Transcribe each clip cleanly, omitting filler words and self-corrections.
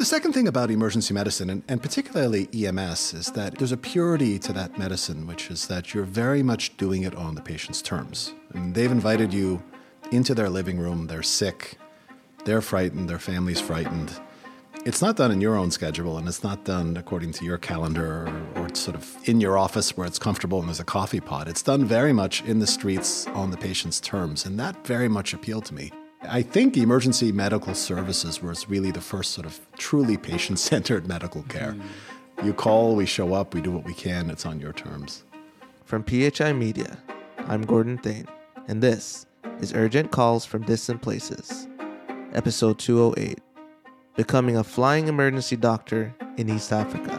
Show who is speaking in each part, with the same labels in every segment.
Speaker 1: The second thing about emergency medicine, and particularly EMS, is that there's a purity to that medicine, which is that you're very much doing it on the patient's terms. And they've invited you into their living room, they're sick, they're frightened, their family's frightened. It's not done in your own schedule, and it's not done according to your calendar or sort of in your office where it's comfortable and there's a coffee pot. It's done very much in the streets on the patient's terms, and that very much appealed to me. I think emergency medical services was really the first sort of truly patient-centered medical care. You call, we show up, we do what we can, it's on your terms.
Speaker 2: From PHI Media, I'm Gordon Thane, and this is Urgent Calls from Distant Places, Episode 208, Becoming a Flying Emergency Doctor in East Africa.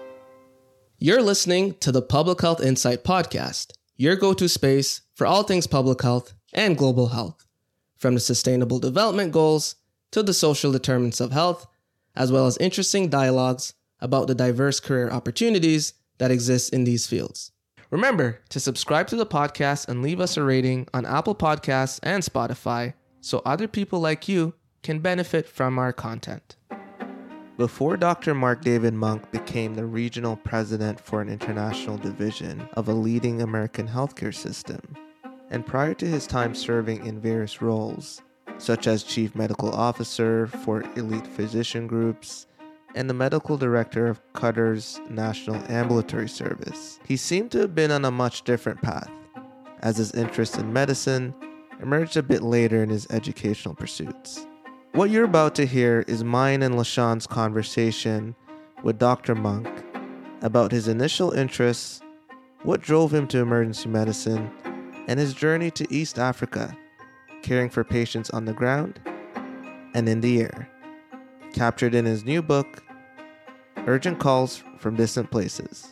Speaker 3: You're listening to the Public Health Insight Podcast, your go-to space for all things public health and global health. From the Sustainable Development Goals to the social determinants of health, as well as interesting dialogues about the diverse career opportunities that exist in these fields. Remember to subscribe to the podcast and leave us a rating on Apple Podcasts and Spotify so other people like you can benefit from our content.
Speaker 2: Before Dr. Mark David Monk became the regional president for an international division of a leading American healthcare system, and prior to his time serving in various roles, such as Chief Medical Officer for elite physician groups and the Medical Director of Qatar's National Ambulatory Service, he seemed to have been on a much different path, as his interest in medicine emerged a bit later in his educational pursuits. What you're about to hear is mine and LaShawn's conversation with Dr. Monk about his initial interests, what drove him to emergency medicine, and his journey to East Africa, caring for patients on the ground and in the air, captured in his new book, Urgent Calls from Distant Places.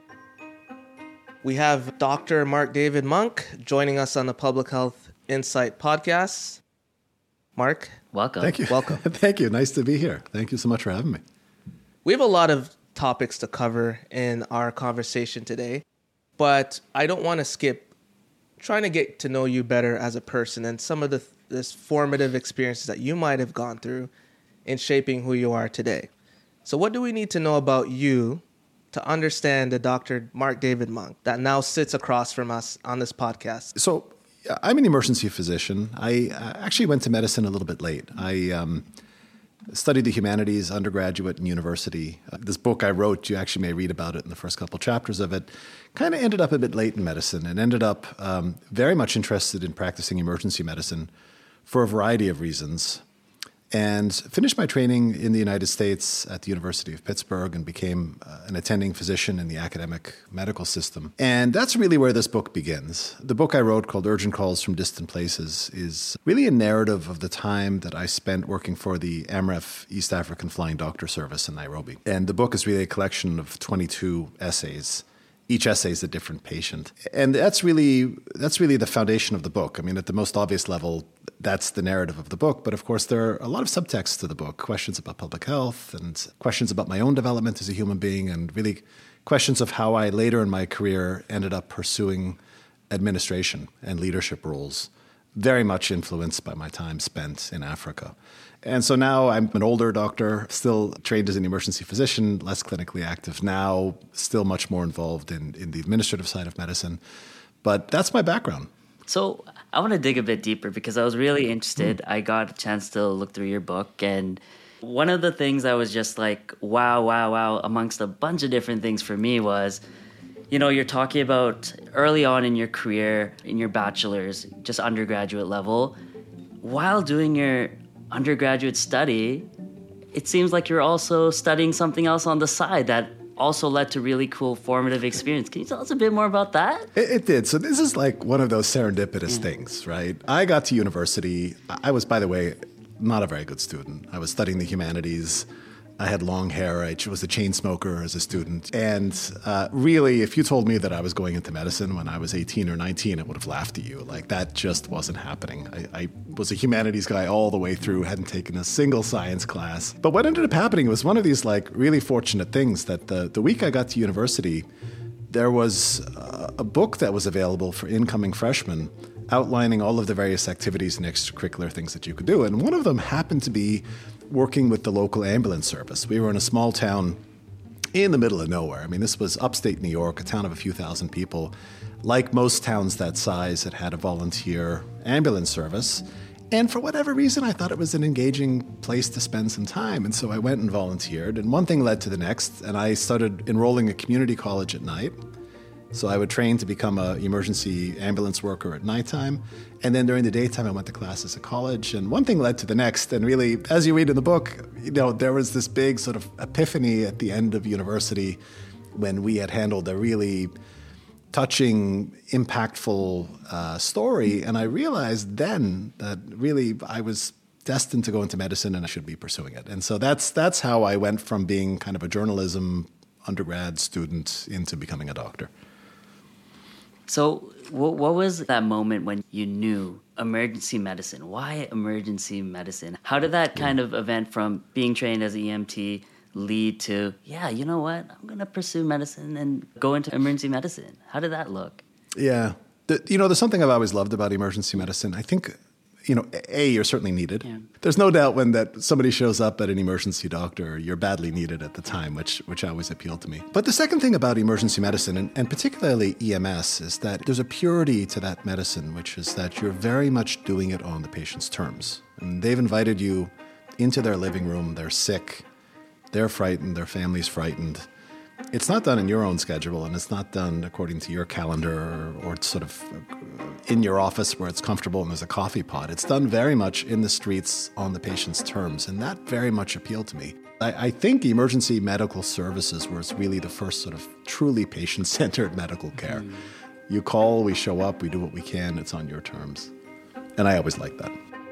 Speaker 2: We have Dr. Mark David Monk joining us on the Public Health Insight Podcast. Mark,
Speaker 4: welcome.
Speaker 1: Thank you.
Speaker 2: Welcome.
Speaker 1: Thank you. Nice to be here. Thank you so much for having me.
Speaker 3: We have a lot of topics to cover in our conversation today, but I don't want to skip trying to get to know you better as a person and some of this formative experiences that you might have gone through in shaping who you are today. So what do we need to know about you to understand the Dr. Mark David Monk that now sits across from us on this podcast?
Speaker 1: So I'm an emergency physician. I actually went to medicine a little bit late. I studied the humanities, undergraduate and university. This book I wrote, you actually may read about it in the first couple chapters of it, kind of ended up a bit late in medicine and ended up very much interested in practicing emergency medicine for a variety of reasons. And finished my training in the United States at the University of Pittsburgh and became an attending physician in the academic medical system. And that's really where this book begins. The book I wrote called Urgent Calls from Distant Places is really a narrative of the time that I spent working for the AMREF East African Flying Doctor Service in Nairobi. And the book is really a collection of 22 essays. Each essay is a different patient. And that's really the foundation of the book. I mean, at the most obvious level, that's the narrative of the book. But of course, there are a lot of subtexts to the book, questions about public health and questions about my own development as a human being, and really questions of how I later in my career ended up pursuing administration and leadership roles, very much influenced by my time spent in Africa. And so now I'm an older doctor, still trained as an emergency physician, less clinically active now, still much more involved in the administrative side of medicine. But that's my background.
Speaker 4: So I want to dig a bit deeper because I was really interested. I got a chance to look through your book, and one of the things I was just like, wow, amongst a bunch of different things for me was, you're talking about early on in your career, in your bachelor's, just undergraduate level, while doing your undergraduate study, it seems like you're also studying something else on the side that also led to really cool formative experience. Can you tell us a bit more about that?
Speaker 1: It did. So this is like one of those serendipitous things, right? I got to university. I was, by the way, not a very good student. I was studying the humanities. I had long hair. I was a chain smoker as a student. And really, if you told me that I was going into medicine when I was 18 or 19, I would have laughed at you. Like, that just wasn't happening. I was a humanities guy all the way through, hadn't taken a single science class. But what ended up happening was one of these, like, really fortunate things that the week I got to university, there was a book that was available for incoming freshmen outlining all of the various activities and extracurricular things that you could do. And one of them happened to be working with the local ambulance service. We were in a small town in the middle of nowhere. I mean, this was upstate New York, a town of a few thousand people. Like most towns that size, it had a volunteer ambulance service. And for whatever reason, I thought it was an engaging place to spend some time. And so I went and volunteered. And one thing led to the next. And I started enrolling at community college at night. So I would train to become an emergency ambulance worker at nighttime. And then during the daytime, I went to classes at college. And one thing led to the next. And really, as you read in the book, there was this big sort of epiphany at the end of university when we had handled a really touching, impactful story. And I realized then that really I was destined to go into medicine and I should be pursuing it. And so that's how I went from being kind of a journalism undergrad student into becoming a doctor.
Speaker 4: So what was that moment when you knew emergency medicine? Why emergency medicine? How did that kind of event from being trained as an EMT lead to, yeah, you know what, I'm going to pursue medicine and go into emergency medicine? How did that look?
Speaker 1: Yeah. There's something I've always loved about emergency medicine. I think, you're certainly needed. Yeah. There's no doubt when that somebody shows up at an emergency doctor, you're badly needed at the time, which always appealed to me. But the second thing about emergency medicine, and particularly EMS, is that there's a purity to that medicine, which is that you're very much doing it on the patient's terms. And they've invited you into their living room, they're sick, they're frightened, their family's frightened. It's not done in your own schedule, and it's not done according to your calendar or sort of in your office where it's comfortable and there's a coffee pot. It's done very much in the streets on the patient's terms, and that very much appealed to me. I think emergency medical services was really the first sort of truly patient-centered medical care. You call, we show up, we do what we can, it's on your terms. And I always liked that.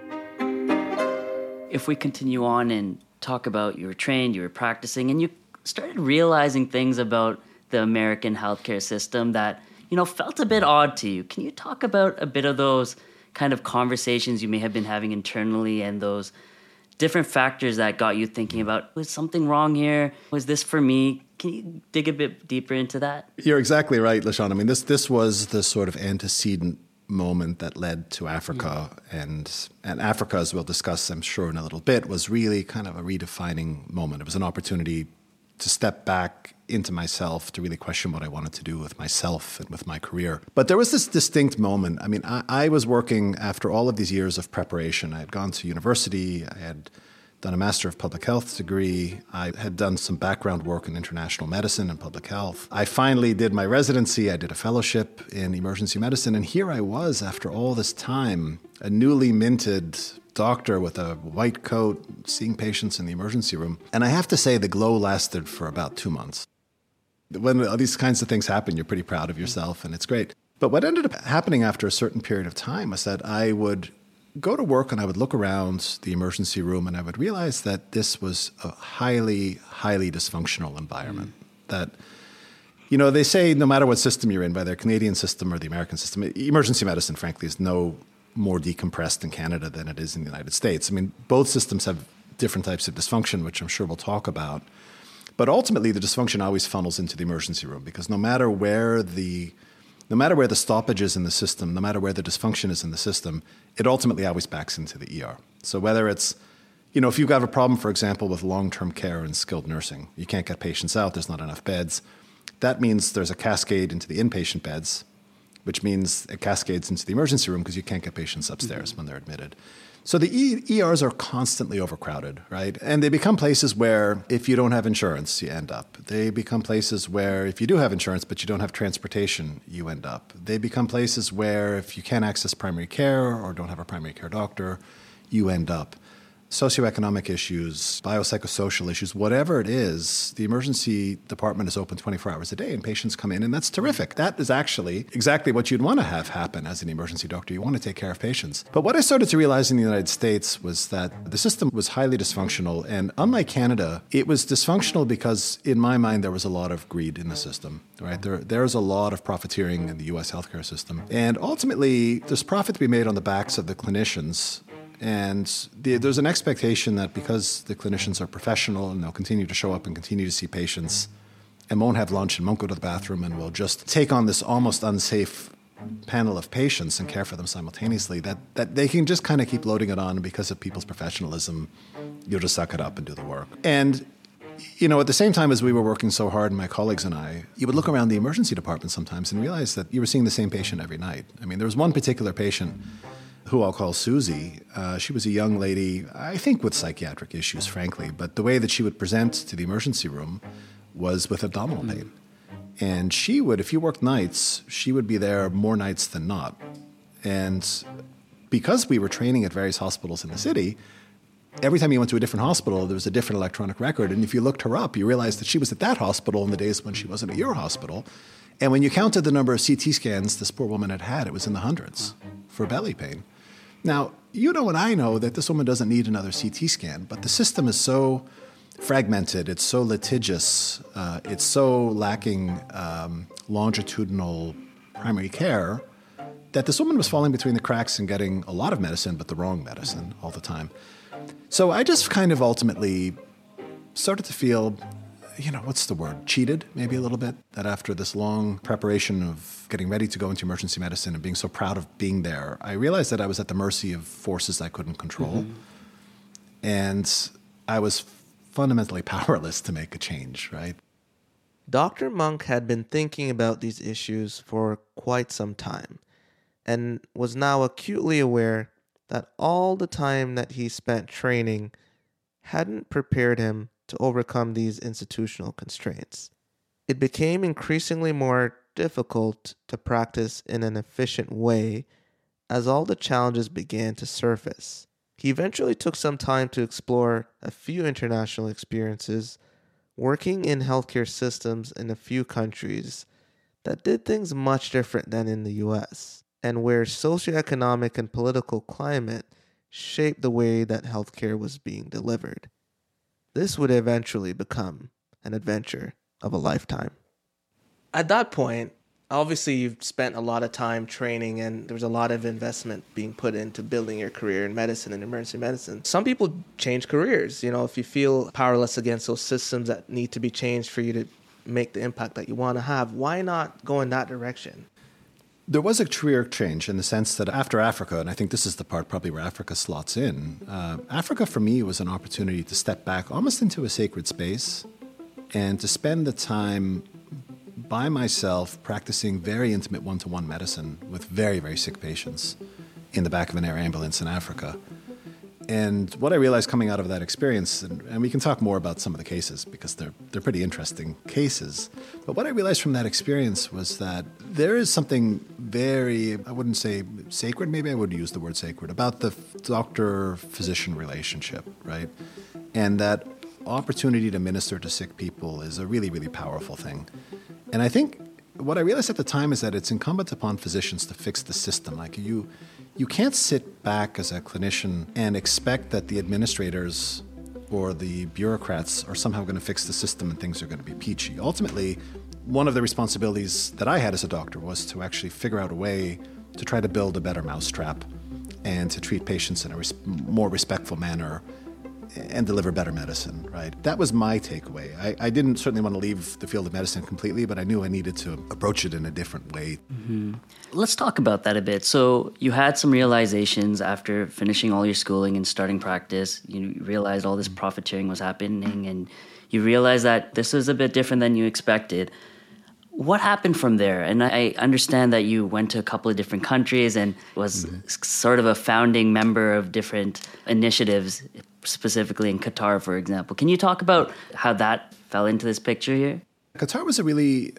Speaker 4: If we continue on and talk about you were trained, you were practicing, and you started realizing things about the American healthcare system that, felt a bit odd to you. Can you talk about a bit of those kind of conversations you may have been having internally and those different factors that got you thinking about, was something wrong here? Was this for me? Can you dig a bit deeper into that?
Speaker 1: You're exactly right, LaShawn. I mean, this was the sort of antecedent moment that led to Africa. And Africa, as we'll discuss, I'm sure, in a little bit, was really kind of a redefining moment. It was an opportunity to step back into myself, to really question what I wanted to do with myself and with my career. But there was this distinct moment. I mean, I was working after all of these years of preparation. I had gone to university. I had done a Master of Public Health degree. I had done some background work in international medicine and public health. I finally did my residency. I did a fellowship in emergency medicine. And here I was, after all this time, a newly minted doctor with a white coat, seeing patients in the emergency room. And I have to say, the glow lasted for about 2 months. When these kinds of things happen, you're pretty proud of yourself, and it's great. But what ended up happening after a certain period of time was that I would go to work and I would look around the emergency room and I would realize that this was a highly, highly dysfunctional environment. That, they say no matter what system you're in, whether the Canadian system or the American system, emergency medicine, frankly, is no more decompressed in Canada than it is in the United States. I mean, both systems have different types of dysfunction, which I'm sure we'll talk about. But ultimately, the dysfunction always funnels into the emergency room because no matter where the stoppage is in the system, no matter where the dysfunction is in the system, it ultimately always backs into the ER. So whether it's, if you've got a problem, for example, with long-term care and skilled nursing, you can't get patients out, there's not enough beds. That means there's a cascade into the inpatient beds, which means it cascades into the emergency room because you can't get patients upstairs when they're admitted. So the ERs are constantly overcrowded, right? And they become places where if you don't have insurance, you end up. They become places where if you do have insurance but you don't have transportation, you end up. They become places where if you can't access primary care or don't have a primary care doctor, you end up. Socioeconomic issues, biopsychosocial issues, whatever it is, the emergency department is open 24 hours a day and patients come in, and that's terrific. That is actually exactly what you'd want to have happen as an emergency doctor. You want to take care of patients. But what I started to realize in the United States was that the system was highly dysfunctional, and unlike Canada, it was dysfunctional because, in my mind, there was a lot of greed in the system, right? There's a lot of profiteering in the U.S. healthcare system. And ultimately, there's profit to be made on the backs of the clinicians. And there's an expectation that because the clinicians are professional and they'll continue to show up and continue to see patients and won't have lunch and won't go to the bathroom and will just take on this almost unsafe panel of patients and care for them simultaneously, that they can just kind of keep loading it on, and because of people's professionalism, you'll just suck it up and do the work. And, at the same time as we were working so hard, my colleagues and I, you would look around the emergency department sometimes and realize that you were seeing the same patient every night. I mean, there was one particular patient who I'll call Susie. She was a young lady, I think with psychiatric issues, frankly, but the way that she would present to the emergency room was with abdominal pain. And she would, if you worked nights, she would be there more nights than not. And because we were training at various hospitals in the city, every time you went to a different hospital, there was a different electronic record. And if you looked her up, you realized that she was at that hospital in the days when she wasn't at your hospital. And when you counted the number of CT scans this poor woman had had, it was in the hundreds for belly pain. Now, you know and I know that this woman doesn't need another CT scan, but the system is so fragmented, it's so litigious, it's so lacking longitudinal primary care that this woman was falling between the cracks and getting a lot of medicine, but the wrong medicine all the time. So I just kind of ultimately started to feel, what's the word? Cheated, maybe a little bit. That after this long preparation of getting ready to go into emergency medicine and being so proud of being there, I realized that I was at the mercy of forces I couldn't control. Mm-hmm. And I was fundamentally powerless to make a change, right?
Speaker 2: Dr. Monk had been thinking about these issues for quite some time and was now acutely aware that all the time that he spent training hadn't prepared him to overcome these institutional constraints. It became increasingly more difficult to practice in an efficient way as all the challenges began to surface. He eventually took some time to explore a few international experiences, working in healthcare systems in a few countries that did things much different than in the US, and where socioeconomic and political climate shaped the way that healthcare was being delivered. This would eventually become an adventure of a lifetime.
Speaker 3: At that point, obviously you've spent a lot of time training and there was a lot of investment being put into building your career in medicine and emergency medicine. Some people change careers. If you feel powerless against those systems that need to be changed for you to make the impact that you want to have, why not go in that direction?
Speaker 1: There was a career change in the sense that after Africa, and I think this is the part probably where Africa slots in, Africa for me was an opportunity to step back almost into a sacred space and to spend the time by myself practicing very intimate one-to-one medicine with very, very sick patients in the back of an air ambulance in Africa. And what I realized coming out of that experience, and we can talk more about some of the cases because they're pretty interesting cases, but what I realized from that experience was that there is something very, I wouldn't say sacred, maybe I would use the word sacred, about the doctor-physician relationship, right? And that opportunity to minister to sick people is a really, really powerful thing. And I think what I realized at the time is that it's incumbent upon physicians to fix the system. Like you can't sit back as a clinician and expect that the administrators or the bureaucrats are somehow going to fix the system and things are going to be peachy. Ultimately, one of the responsibilities that I had as a doctor was to actually figure out a way to try to build a better mousetrap and to treat patients in a more respectful manner and deliver better medicine, right? That was my takeaway. I didn't certainly want to leave the field of medicine completely, but I knew I needed to approach it in a different way.
Speaker 4: Mm-hmm. Let's talk about that a bit. So you had some realizations after finishing all your schooling and starting practice. You realized all this profiteering was happening and you realized that this was a bit different than you expected. What happened from there? And I understand that you went to a couple of different countries and was sort of a founding member of different initiatives, specifically in Qatar, for example. Can you talk about how that fell into this picture here?
Speaker 1: Qatar was a really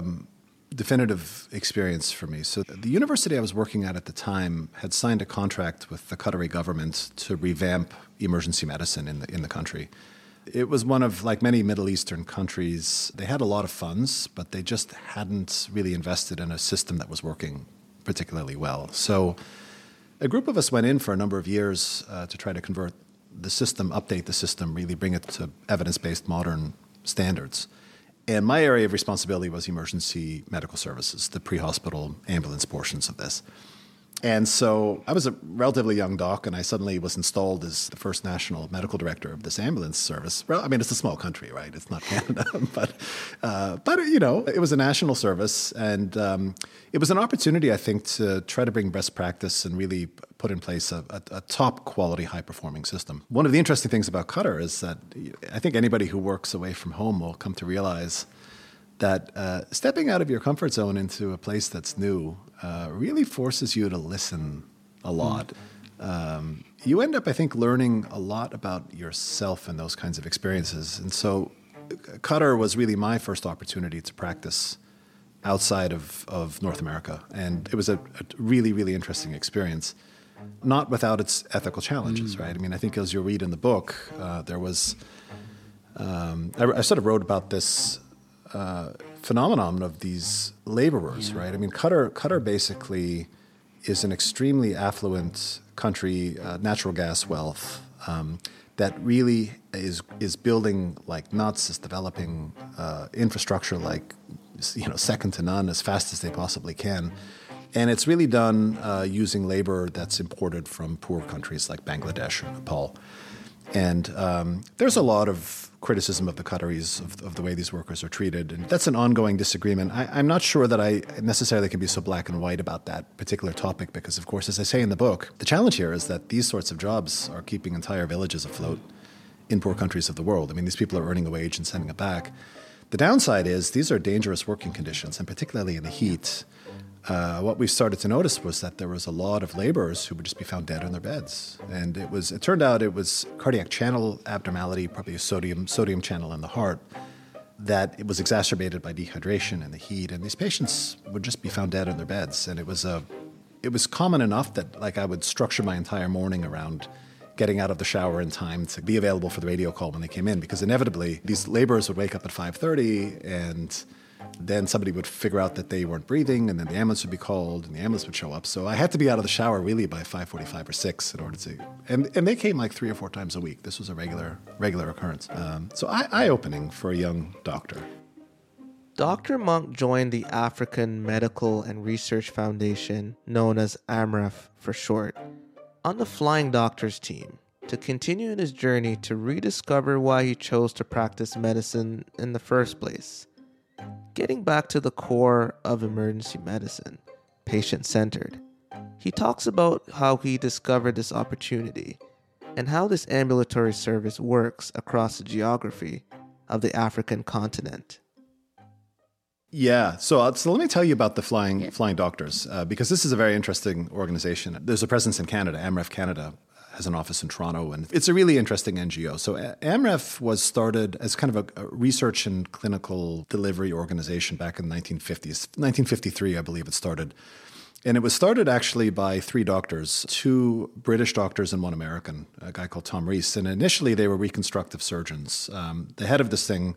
Speaker 1: definitive experience for me. So the university I was working at the time had signed a contract with the Qatari government to revamp emergency medicine in the country. It was one of, like many Middle Eastern countries, they had a lot of funds, but they just hadn't really invested in a system that was working particularly well. So a group of us went in for a number of years to try to convert the system, update the system, really bring it to evidence-based modern standards. And my area of responsibility was emergency medical services, the pre-hospital ambulance portions of this. And so I was a relatively young doc, and I suddenly was installed as the first national medical director of this ambulance service. Well, I mean, it's a small country, right? It's not Canada, but it was a national service, and it was an opportunity, I think, to try to bring best practice and really put in place a top quality, high performing system. One of the interesting things about Qatar is that I think anybody who works away from home will come to realize that stepping out of your comfort zone into a place that's new really forces you to listen a lot. You end up, I think, learning a lot about yourself in those kinds of experiences. And so Qatar was really my first opportunity to practice outside of North America. And it was a really, really interesting experience, not without its ethical challenges, right? I mean, I think as you'll read in the book, there was, I sort of wrote about this phenomenon of these laborers, right? I mean, Qatar basically is an extremely affluent country, natural gas wealth, that really is building like nuts, is developing infrastructure like second to none, as fast as they possibly can. And it's really done using labor that's imported from poor countries like Bangladesh or Nepal. And there's a lot of criticism of the Qataris, of the way these workers are treated. And that's an ongoing disagreement. I'm not sure that I necessarily can be so black and white about that particular topic because, of course, as I say in the book, the challenge here is that these sorts of jobs are keeping entire villages afloat in poor countries of the world. I mean, these people are earning a wage and sending it back. The downside is these are dangerous working conditions, and particularly in the heat. What we started to notice was that there was a lot of laborers who would just be found dead on their beds. And it turned out it was cardiac channel abnormality, probably a sodium channel in the heart, that it was exacerbated by dehydration and the heat. And these patients would just be found dead on their beds. And it was common enough that like I would structure my entire morning around getting out of the shower in time to be available for the radio call when they came in, because inevitably these laborers would wake up at 5:30 and then somebody would figure out that they weren't breathing, and then the ambulance would be called, and the ambulance would show up. So I had to be out of the shower really by 5:45 or 6 in order to, and they came like 3 or 4 times a week. This was a regular occurrence. So eye-opening for a young doctor.
Speaker 2: Dr. Monk joined the African Medical and Research Foundation, known as AMREF for short, on the Flying Doctors team to continue in his journey to rediscover why he chose to practice medicine in the first place. Getting back to the core of emergency medicine, patient-centered, he talks about how he discovered this opportunity and how this ambulatory service works across the geography of the African continent.
Speaker 1: Yeah, so let me tell you about the Flying Doctors, because this is a very interesting organization. There's a presence in Canada. AMREF Canada has an office in Toronto, and it's a really interesting NGO. So AMREF was started as kind of a research and clinical delivery organization back in the 1950s. 1953, I believe it started. And it was started actually by 3 doctors, 2 British doctors and 1 American, a guy called Tom Rees. And initially they were reconstructive surgeons. The head of this thing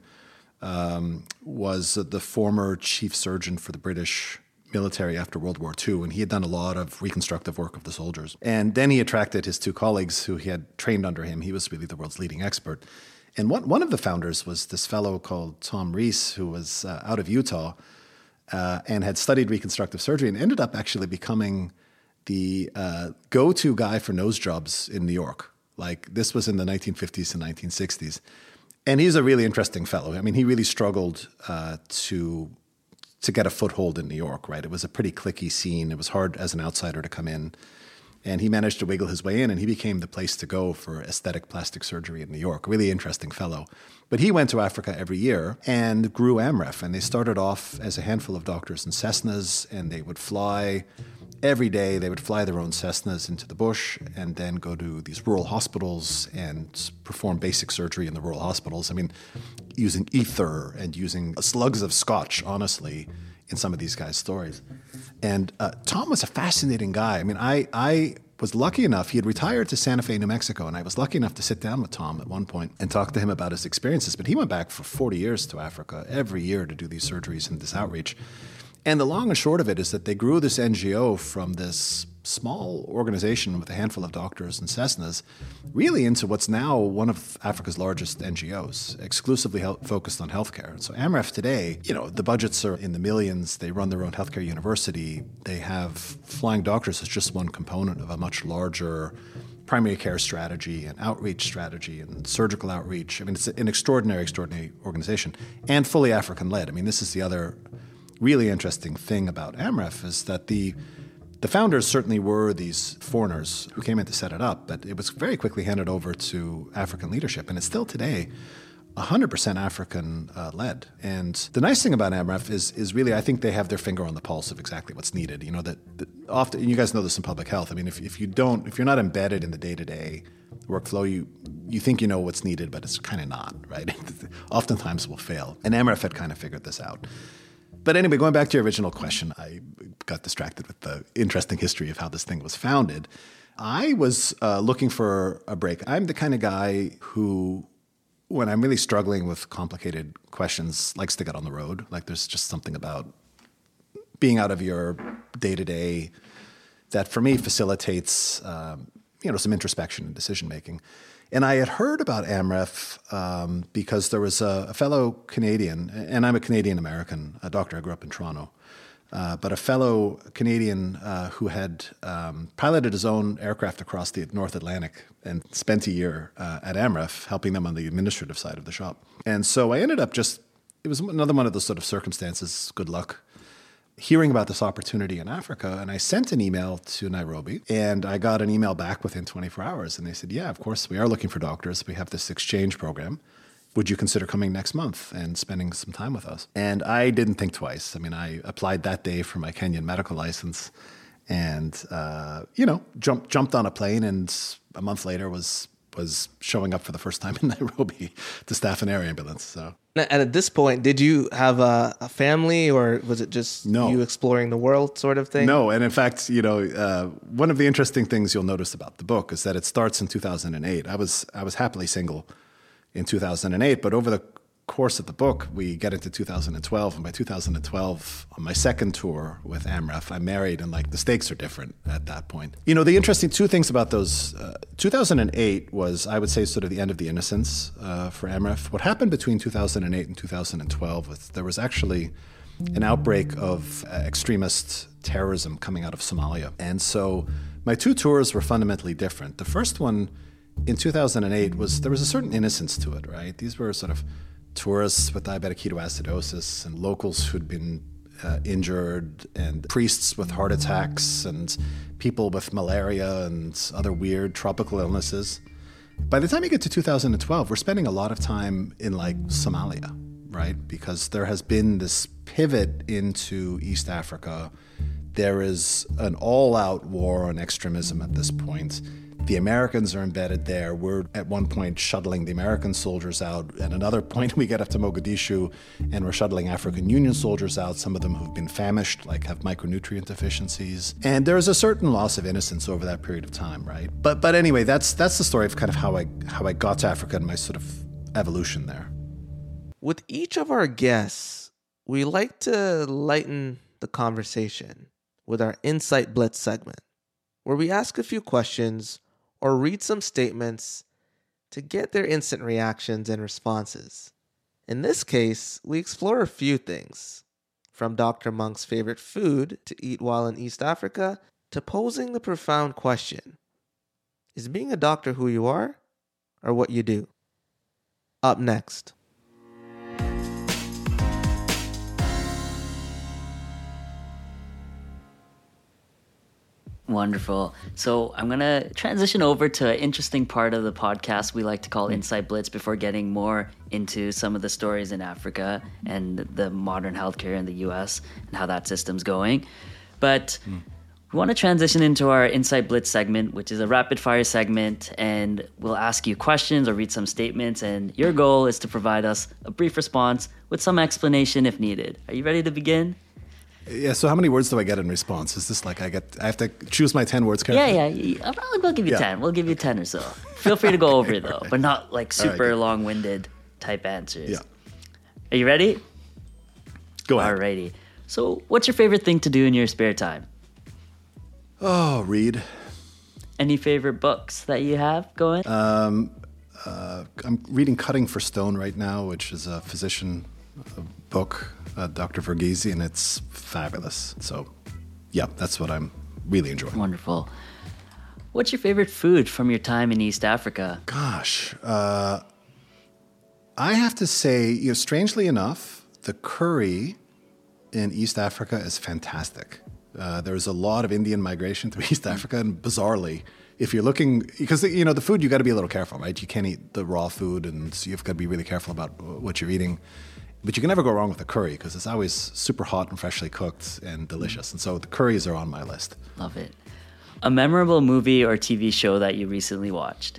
Speaker 1: was the former chief surgeon for the British military after World War II, and he had done a lot of reconstructive work of the soldiers. And then he attracted his 2 colleagues who he had trained under him. He was really the world's leading expert. And one of the founders was this fellow called Tom Rees, who was out of Utah and had studied reconstructive surgery and ended up actually becoming the go-to guy for nose jobs in New York. Like, this was in the 1950s and 1960s. And he's a really interesting fellow. I mean, he really struggled to get a foothold in New York, right? It was a pretty cliquey scene. It was hard as an outsider to come in. And he managed to wiggle his way in, and he became the place to go for aesthetic plastic surgery in New York. Really interesting fellow. But he went to Africa every year and grew AMREF. And they started off as a handful of doctors in Cessnas, and they would fly every day. They would fly their own Cessnas into the bush and then go to these rural hospitals and perform basic surgery in the rural hospitals. I mean, using ether and using slugs of scotch, honestly, in some of these guys' stories. And Tom was a fascinating guy. I mean, I was lucky enough, he had retired to Santa Fe, New Mexico, and I was lucky enough to sit down with Tom at one point and talk to him about his experiences. But he went back for 40 years to Africa every year to do these surgeries and this outreach. And the long and short of it is that they grew this NGO from this small organization with a handful of doctors and Cessnas really into what's now one of Africa's largest NGOs, exclusively focused on healthcare. So AMREF today, the budgets are in the millions. They run their own healthcare university. They have flying doctors as just one component of a much larger primary care strategy and outreach strategy and surgical outreach. I mean, it's an extraordinary organization and fully African-led. I mean, this is the other really interesting thing about AMREF is that the founders certainly were these foreigners who came in to set it up, but it was very quickly handed over to African leadership, and it's still today 100% African-led. And the nice thing about AMREF is really, I think they have their finger on the pulse of exactly what's needed. That often, and you guys know this in public health. I mean, if you're not embedded in the day-to-day workflow, you think you know what's needed, but it's kind of not, right? Oftentimes will fail. And AMREF had kind of figured this out. But anyway, going back to your original question, I got distracted with the interesting history of how this thing was founded. I was looking for a break. I'm the kind of guy who, when I'm really struggling with complicated questions, likes to get on the road. Like there's just something about being out of your day-to-day that for me facilitates some introspection and decision-making. And I had heard about AMREF because there was a fellow Canadian, and I'm a Canadian-American, a doctor. I grew up in Toronto, but a fellow Canadian who had piloted his own aircraft across the North Atlantic and spent a year at AMREF helping them on the administrative side of the shop. And so I ended up it was another one of those sort of circumstances, good luck, hearing about this opportunity in Africa, and I sent an email to Nairobi, and I got an email back within 24 hours, and they said, yeah, of course, we are looking for doctors. We have this exchange program. Would you consider coming next month and spending some time with us? And I didn't think twice. I mean, I applied that day for my Kenyan medical license and, jumped on a plane, and a month later was showing up for the first time in Nairobi to staff an air ambulance. So.
Speaker 2: And at this point, did you have a family, or was it just you exploring the world sort of thing?
Speaker 1: No, and in fact, one of the interesting things you'll notice about the book is that it starts in 2008. I was happily single in 2008, but over the course of the book, we get into 2012, and by 2012, on my second tour with AMREF, I'm married, and the stakes are different at that point. The interesting two things about those, 2008 was, I would say, sort of the end of the innocence for AMREF. What happened between 2008 and 2012 was there was actually an outbreak of extremist terrorism coming out of Somalia. And so my two tours were fundamentally different. The first one in 2008 there was a certain innocence to it, right? These were sort of tourists with diabetic ketoacidosis and locals who'd been injured and priests with heart attacks and people with malaria and other weird tropical illnesses. By the time you get to 2012, we're spending a lot of time in Somalia, right? Because there has been this pivot into East Africa. There is an all-out war on extremism at this point. The Americans are embedded there. We're at one point shuttling the American soldiers out. At another point, we get up to Mogadishu and we're shuttling African Union soldiers out, some of them who've been famished, have micronutrient deficiencies. And there's a certain loss of innocence over that period of time, right? But anyway, that's the story of kind of how I got to Africa and my sort of evolution there.
Speaker 2: With each of our guests, we like to lighten the conversation with our Insight Blitz segment, where we ask a few questions or read some statements to get their instant reactions and responses. In this case, we explore a few things, from Dr. Monk's favorite food to eat while in East Africa, to posing the profound question, is being a doctor who you are, or what you do? Up next.
Speaker 4: Wonderful. So I'm going to transition over to an interesting part of the podcast we like to call Insight Blitz before getting more into some of the stories in Africa and the modern healthcare in the US and how that system's going. But we want to transition into our Insight Blitz segment, which is a rapid fire segment, and we'll ask you questions or read some statements, and your goal is to provide us a brief response with some explanation if needed. Are you ready to begin?
Speaker 1: Yeah, so how many words do I get in response? Is this I have to choose my 10 words carefully?
Speaker 4: Yeah. We'll give you 10. We'll give you 10 or so. Feel free to go over it, though, but not super long-winded type answers.
Speaker 1: Yeah.
Speaker 4: Are you ready?
Speaker 1: Go ahead.
Speaker 4: Alrighty. So, what's your favorite thing to do in your spare time?
Speaker 1: Oh, read.
Speaker 4: Any favorite books that you have going?
Speaker 1: I'm reading Cutting for Stone right now, which is a physician book, Dr. Verghese, and it's fabulous. So, yeah, that's what I'm really enjoying.
Speaker 4: Wonderful. What's your favorite food from your time in East Africa?
Speaker 1: Gosh, I have to say, strangely enough, the curry in East Africa is fantastic. There's a lot of Indian migration through East Africa, and bizarrely, if you're looking, because the food, you got to be a little careful, right? You can't eat the raw food, and so you've got to be really careful about what you're eating. But you can never go wrong with the curry because it's always super hot and freshly cooked and delicious. And so the curries are on my list.
Speaker 4: Love it. A memorable movie or TV show that you recently watched?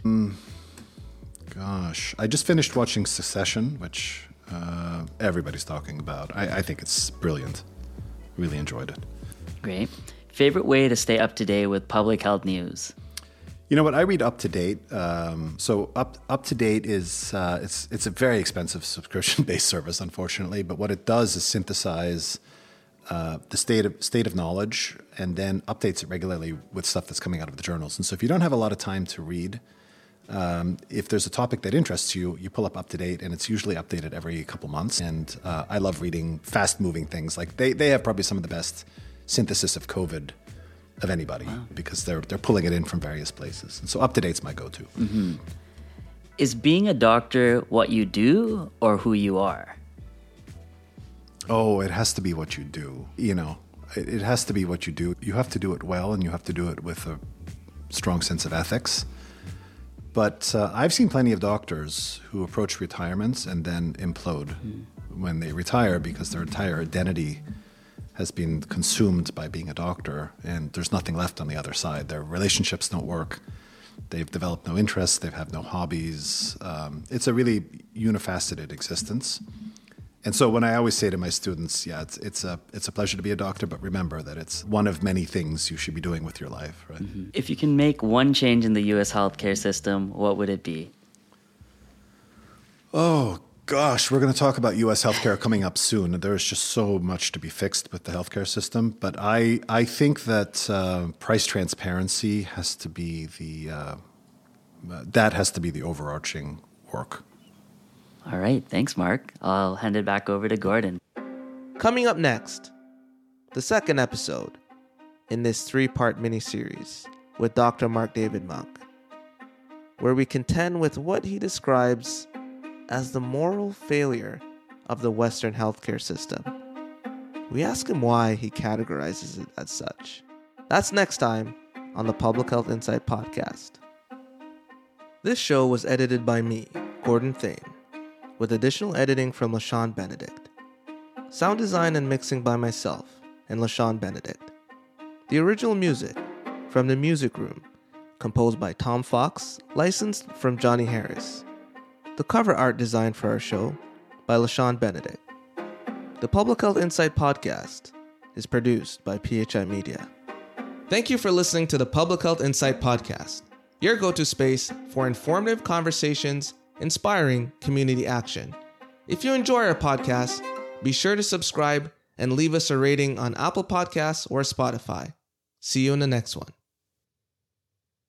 Speaker 1: Gosh, I just finished watching Succession, which everybody's talking about. I think it's brilliant. Really enjoyed it.
Speaker 4: Great. Favorite way to stay up to date with public health news?
Speaker 1: You know what? I read Up to Date. So Up to Date is it's a very expensive subscription-based service, unfortunately. But what it does is synthesize the state of knowledge and then updates it regularly with stuff that's coming out of the journals. And so if you don't have a lot of time to read, if there's a topic that interests you, you pull up to Date, and it's usually updated every couple months. And I love reading fast-moving things. Like they have probably some of the best synthesis of COVID of anybody because they're pulling it in from various places. And so Up to Date's my go-to.
Speaker 4: Mm-hmm. Is being a doctor what you do or who you are?
Speaker 1: Oh, it has to be what you do. It has to be what you do. You have to do it well, and you have to do it with a strong sense of ethics. But I've seen plenty of doctors who approach retirements and then implode when they retire because their entire identity has been consumed by being a doctor, and there's nothing left on the other side. Their relationships don't work. They've developed no interests. They have no hobbies. It's a really unifaceted existence. And so when I always say to my students, it's a pleasure to be a doctor, but remember that it's one of many things you should be doing with your life, right?
Speaker 4: Mm-hmm. If you can make one change in the U.S. healthcare system, what would it be?
Speaker 1: Oh, gosh, we're going to talk about U.S. healthcare coming up soon. There's just so much to be fixed with the healthcare system. But I think that price transparency has to be the overarching work.
Speaker 4: All right. Thanks, Mark. I'll hand it back over to Gordon.
Speaker 2: Coming up next, the second episode in this 3-part miniseries with Dr. Mark David Monk, where we contend with what he describes as the moral failure of the Western healthcare system. We ask him why he categorizes it as such. That's next time on the Public Health Insight Podcast. This show was edited by me, Gordon Thane, with additional editing from LaShawn Benedict. Sound design and mixing by myself and LaShawn Benedict. The original music from The Music Room, composed by Tom Fox, licensed from Johnny Harris. The cover art designed for our show by LaShawn Benedict. The Public Health Insight Podcast is produced by PHI Media.
Speaker 3: Thank you for listening to the Public Health Insight Podcast, your go-to space for informative conversations, inspiring community action. If you enjoy our podcast, be sure to subscribe and leave us a rating on Apple Podcasts or Spotify. See you in the next one.